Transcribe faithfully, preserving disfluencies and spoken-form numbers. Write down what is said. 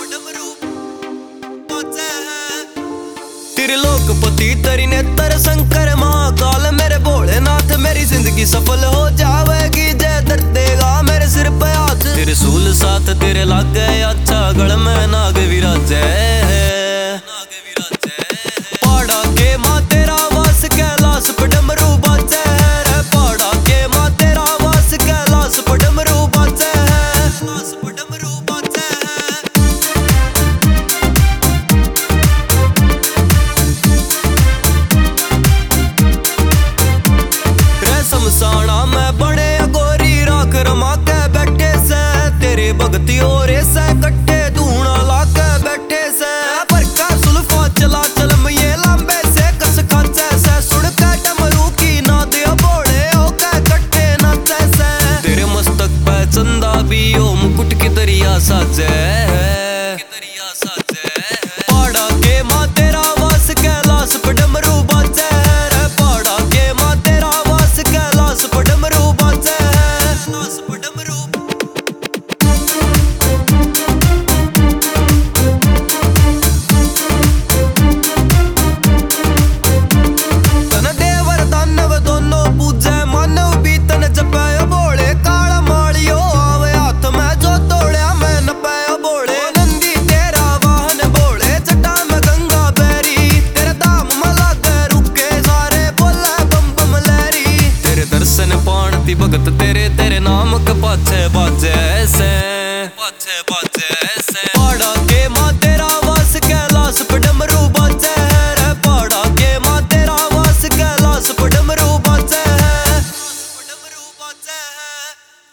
त्रिलोकपति तेरी नेत्र शंकर महाकाल मेरे भोलेनाथ मेरी जिंदगी सफल हो जावेगी जय दर देगा मेरे सिर पे हाथ तेरे सूल साथ तेरे लागे अच्छा गल में नाग विराजे पहाड़ा के माँ तेरा वास कैलाश पे डमरू बाजे है पहाड़ा के माँ तेरा वास कैलाश पे डमरू बाजे है डमरू बाजे रे शमशाना में बड़े अगोरी राख रमा के बैठे से तेरे भगती और से कट्टे धूणा ला के बैठे से पर का सुल्फा चला चलम ये लंबे से कस खाचे से सुन के डमरू की ना दे बोले हो के कट्टे नाचे से तेरे मस्तक पे चंदा भी ओ मुकुट की दरिया साजे पहाड़ा के माँ तेरा वास कैलाश पे डमरू बाजे रे पहाड़ा के माँ तेरा वास कैलाश पे डमरू बाजे पे डमरू तन देवर दानव दोनों पूजे मानव भी तन जपे बोले काला मालियो आवे हाथ में जो तोड़या मैं नपे बोले नंदी तेरा वाहन बोले जटा में गंगा बैरी तेरे दाम मला दे रुके सारे बोले बम बम लहरी तेरे दर्शन पाणती भगत तेरे तेरे नाम के पाछे बाजे